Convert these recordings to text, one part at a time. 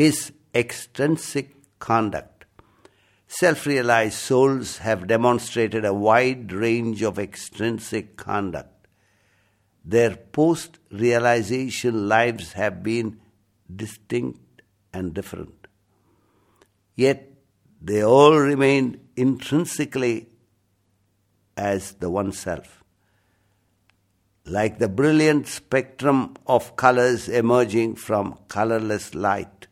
his extrinsic conduct. Self-realized souls have demonstrated a wide range of extrinsic conduct. Their post-realization lives have been distinct and different. Yet they all remain intrinsically as the one self. Like the brilliant spectrum of colors emerging from colorless light,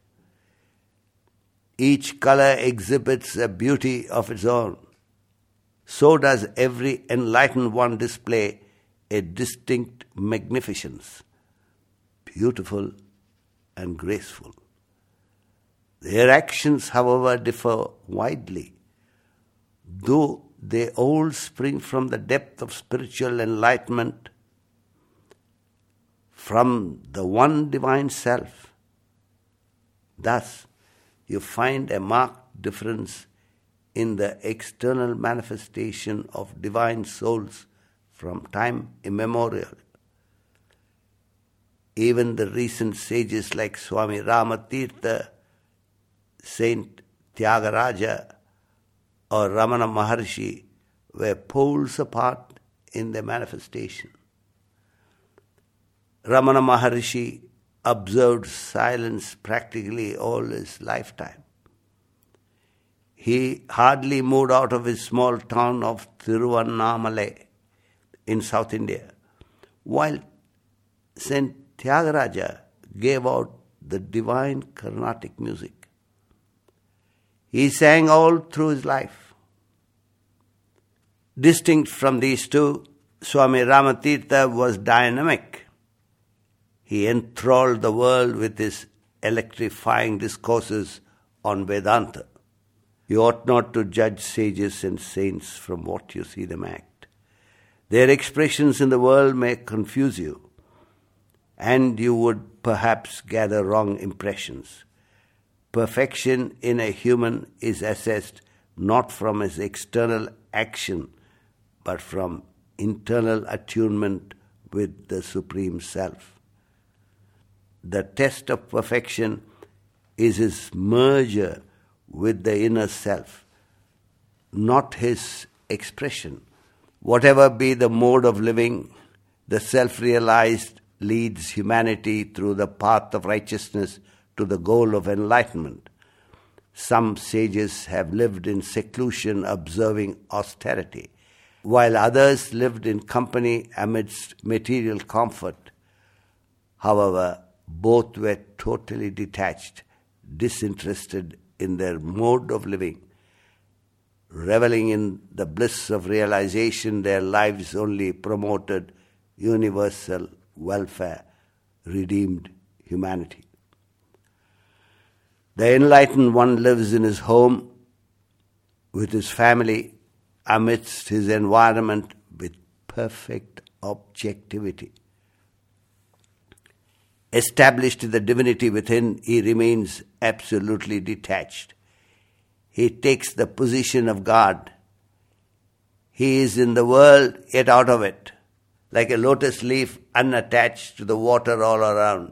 each color exhibits a beauty of its own. So does every enlightened one display a distinct magnificence, beautiful and graceful. Their actions, however, differ widely, though they all spring from the depth of spiritual enlightenment, from the one divine self. Thus, you find a marked difference in the external manifestation of divine souls from time immemorial. Even the recent sages like Swami Ramatirtha, Saint Tyagaraja, or Ramana Maharshi were poles apart in their manifestation. Ramana Maharshi observed silence practically all his lifetime. He hardly moved out of his small town of Tiruvannamalai in South India, while Saint Tyagaraja gave out the divine Carnatic music. He sang all through his life. Distinct from these two, Swami Ramatirtha was dynamic. He enthralled the world with his electrifying discourses on Vedanta. You ought not to judge sages and saints from what you see them act. Their expressions in the world may confuse you, and you would perhaps gather wrong impressions. Perfection in a human is assessed not from his external action, but from internal attunement with the Supreme Self. The test of perfection is his merger with the inner self, not his expression. Whatever be the mode of living, the self-realized leads humanity through the path of righteousness to the goal of enlightenment. Some sages have lived in seclusion observing austerity, while others lived in company amidst material comfort. However, both were totally detached, disinterested in their mode of living. Reveling in the bliss of realization, their lives only promoted universal welfare, redeemed humanity. The enlightened one lives in his home, with his family, amidst his environment, with perfect objectivity. Established in the divinity within, he remains absolutely detached. He takes the position of God. He is in the world, yet out of it, like a lotus leaf unattached to the water all around.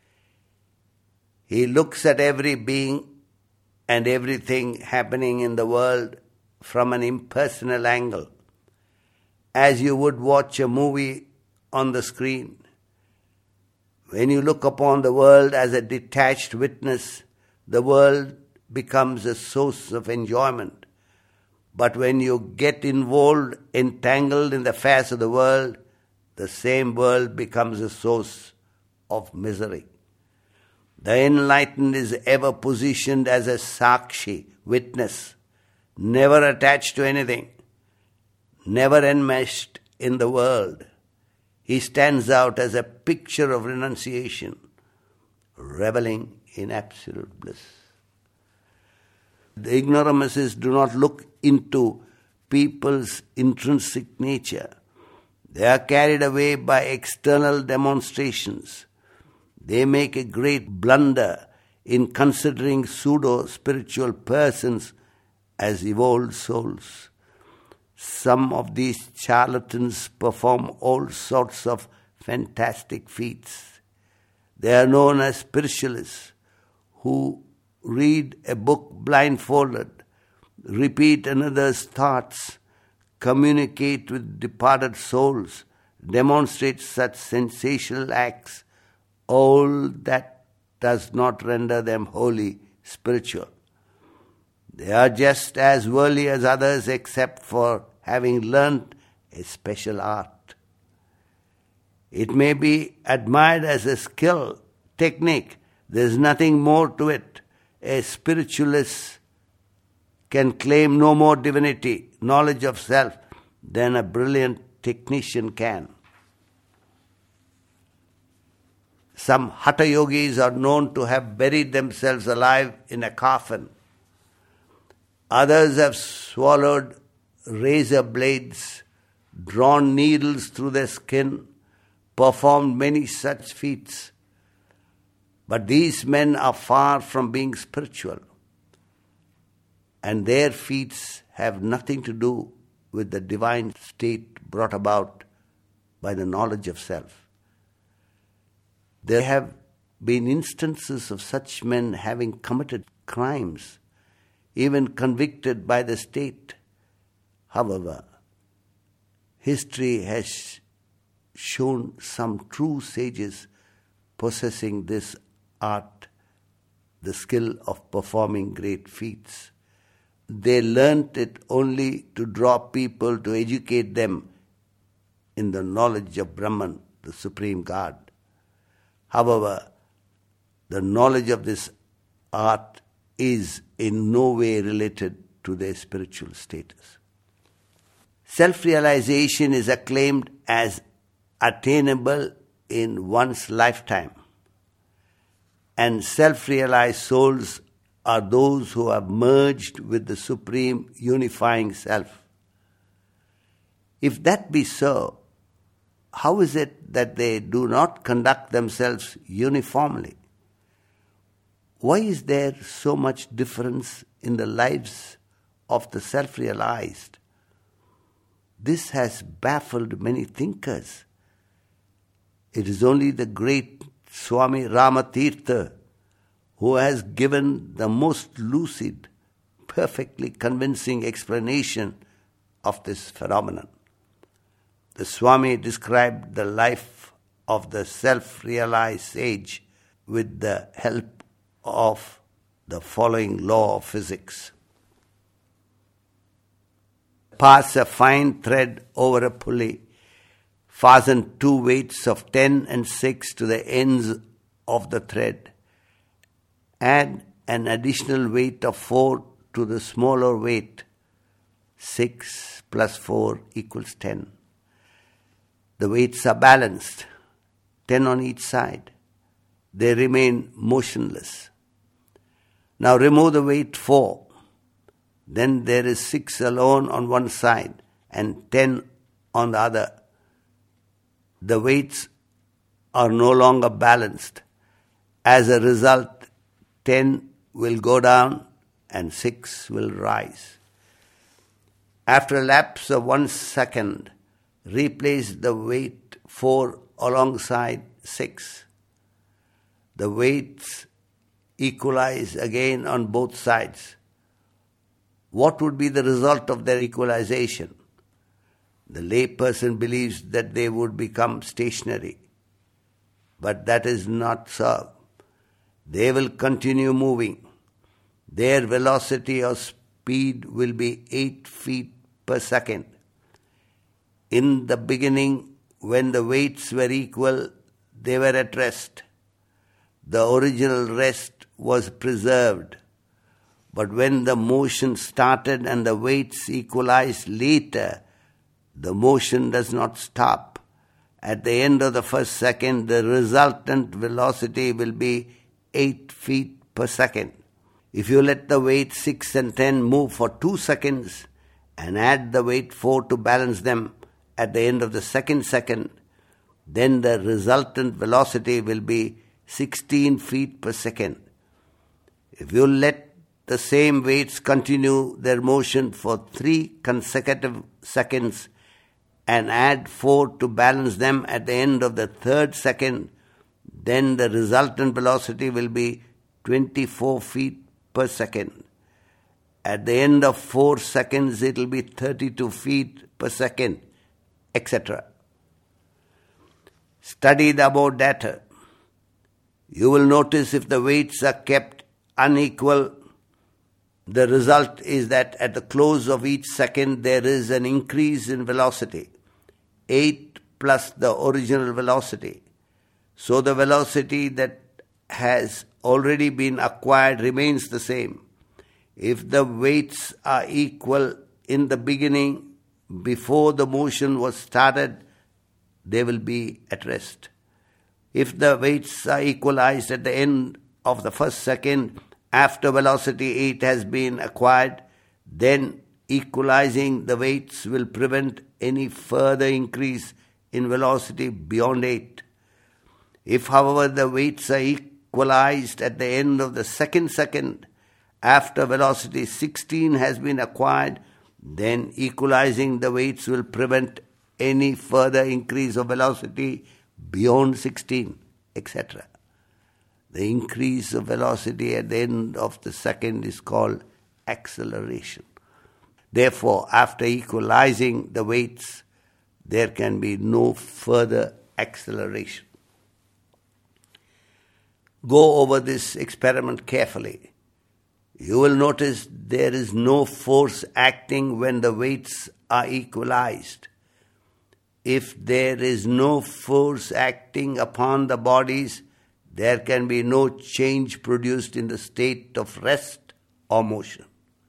He looks at every being and everything happening in the world from an impersonal angle, as you would watch a movie on the screen. When you look upon the world as a detached witness, the world becomes a source of enjoyment. But when you get involved, entangled in the affairs of the world, the same world becomes a source of misery. The enlightened is ever positioned as a sakshi, witness, never attached to anything, never enmeshed in the world. He stands out as a picture of renunciation, reveling in absolute bliss. The ignoramuses do not look into people's intrinsic nature. They are carried away by external demonstrations. They make a great blunder in considering pseudo-spiritual persons as evolved souls. Some of these charlatans perform all sorts of fantastic feats. They are known as spiritualists, who read a book blindfolded, repeat another's thoughts, communicate with departed souls, demonstrate such sensational acts, all that does not render them wholly spiritual. They are just as worldly as others except for having learnt a special art. It may be admired as a skill, technique. There is nothing more to it. A spiritualist can claim no more divinity, knowledge of self, than a brilliant technician can. Some Hatha yogis are known to have buried themselves alive in a coffin. Others have swallowed razor blades, drawn needles through their skin, performed many such feats. But these men are far from being spiritual, and their feats have nothing to do with the divine state brought about by the knowledge of self. There have been instances of such men having committed crimes, even convicted by the state. However, history has shown some true sages possessing this art, the skill of performing great feats. They learnt it only to draw people to educate them in the knowledge of Brahman, the Supreme God. However, the knowledge of this art is in no way related to their spiritual status. Self-realization is acclaimed as attainable in one's lifetime, and self-realized souls are those who have merged with the Supreme Unifying Self. If that be so, how is it that they do not conduct themselves uniformly? Why is there so much difference in the lives of the self-realized? This has baffled many thinkers. It is only the great Swami Ramatirtha who has given the most lucid, perfectly convincing explanation of this phenomenon. The Swami described the life of the self-realized sage with the help of the following law of physics. Pass a fine thread over a pulley, fasten two weights of 10 and 6 to the ends of the thread, add an additional weight of 4 to the smaller weight. 6 plus 4 equals 10. The weights are balanced, 10 on each side. They remain motionless. Now remove the weight 4. Then there is 6 alone on one side and 10 on the other. The weights are no longer balanced. As a result, 10 will go down and 6 will rise. After a lapse of 1 second, replace the weight 4 alongside 6. The weights equalize again on both sides. What would be the result of their equalization? The layperson believes that they would become stationary. But that is not so. They will continue moving. Their velocity or speed will be 8 feet per second. In the beginning, when the weights were equal, they were at rest. The original rest was preserved. But when the motion started and the weights equalized later, the motion does not stop. At the end of the first second, the resultant velocity will be 8 feet per second. If you let the weight 6 and 10 move for 2 seconds and add the weight 4 to balance them at the end of the second second, then the resultant velocity will be 16 feet per second. If you let the same weights continue their motion for 3 consecutive seconds and add 4 to balance them at the end of the third second, then the resultant velocity will be 24 feet per second. At the end of 4 seconds, it will be 32 feet per second, etc. Study the above data. You will notice if the weights are kept unequal, the result is that at the close of each second there is an increase in velocity, 8 plus the original velocity. So the velocity that has already been acquired remains the same. If the weights are equal in the beginning, before the motion was started, they will be at rest. If the weights are equalized at the end of the first second, after velocity 8 has been acquired, then equalizing the weights will prevent any further increase in velocity beyond 8. If, however, the weights are equalized at the end of the second second, after velocity 16 has been acquired, then equalizing the weights will prevent any further increase of velocity beyond 16, etc. The increase of velocity at the end of the second is called acceleration. Therefore, after equalizing the weights, there can be no further acceleration. Go over this experiment carefully. You will notice there is no force acting when the weights are equalized. If there is no force acting upon the bodies, there can be no change produced in the state of rest or motion.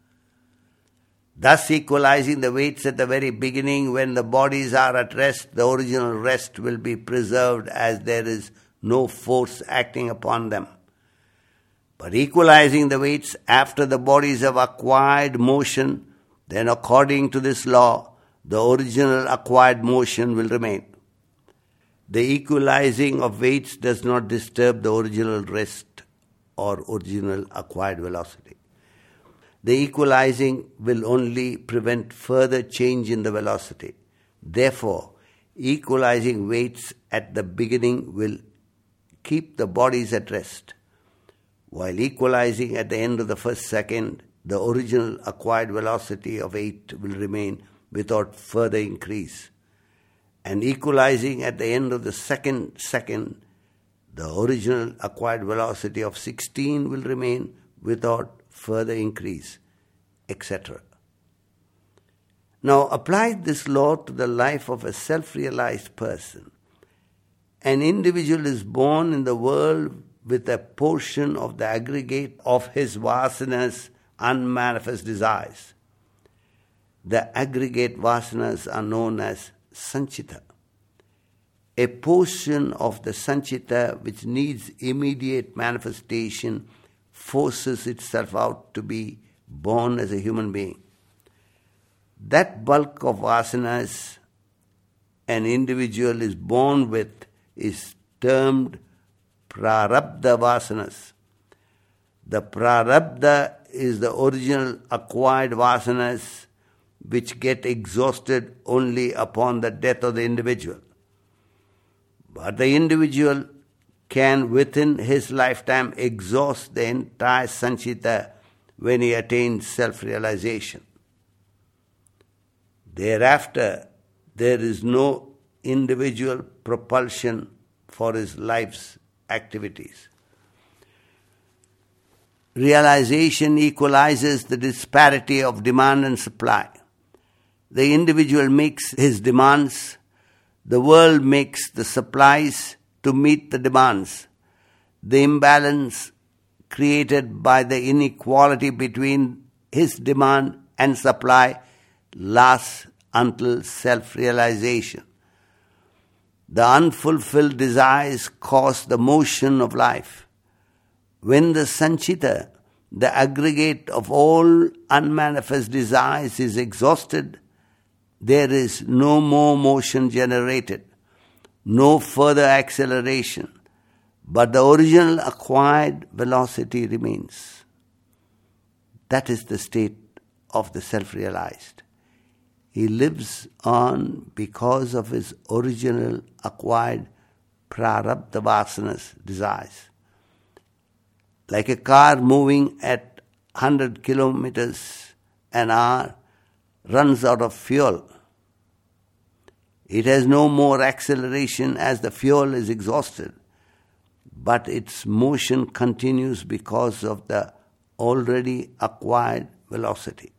Thus, equalizing the weights at the very beginning, when the bodies are at rest, the original rest will be preserved as there is no force acting upon them. But equalizing the weights after the bodies have acquired motion, then according to this law, the original acquired motion will remain. The equalizing of weights does not disturb the original rest or original acquired velocity. The equalizing will only prevent further change in the velocity. Therefore, equalizing weights at the beginning will keep the bodies at rest, while equalizing at the end of the first second, the original acquired velocity of 8 will remain without further increase. And equalizing at the end of the second second, the original acquired velocity of 16 will remain without further increase, etc. Now apply this law to the life of a self-realized person. An individual is born in the world with a portion of the aggregate of his vasanas, unmanifest desires. The aggregate vasanas are known as sanchita. A portion of the sanchita which needs immediate manifestation forces itself out to be born as a human being. That bulk of vasanas an individual is born with is termed prarabdha vasanas. The prarabdha is the original acquired vasanas which get exhausted only upon the death of the individual. But the individual can within his lifetime exhaust the entire sanchita when he attains self-realization. Thereafter, there is no individual propulsion for his life's activities. Realization equalizes the disparity of demand and supply. The individual makes his demands, the world makes the supplies to meet the demands. The imbalance created by the inequality between his demand and supply lasts until self-realization. The unfulfilled desires cause the motion of life. When the sanchita, the aggregate of all unmanifest desires, is exhausted, there is no more motion generated, no further acceleration, but the original acquired velocity remains. That is the state of the self-realized. He lives on because of his original acquired prarabdha vasanas, desires. like a car moving at 100 kilometers an hour runs out of fuel. It has no more acceleration as the fuel is exhausted, but its motion continues because of the already acquired velocity.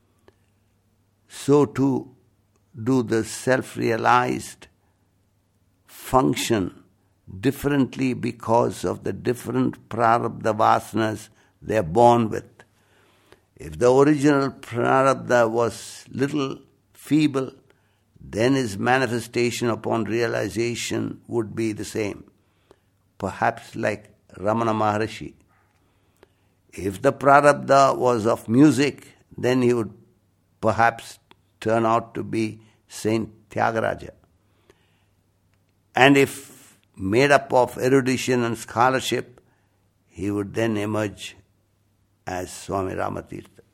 So too do the self-realized function differently because of the different prarabdha vasanas they are born with. If the original prarabdha was little feeble, then his manifestation upon realization would be the same, perhaps like Ramana Maharishi. If the prarabdha was of music, then he would perhaps turn out to be Saint Tyagaraja. And if made up of erudition and scholarship, he would then emerge as Swami Ramatirtha.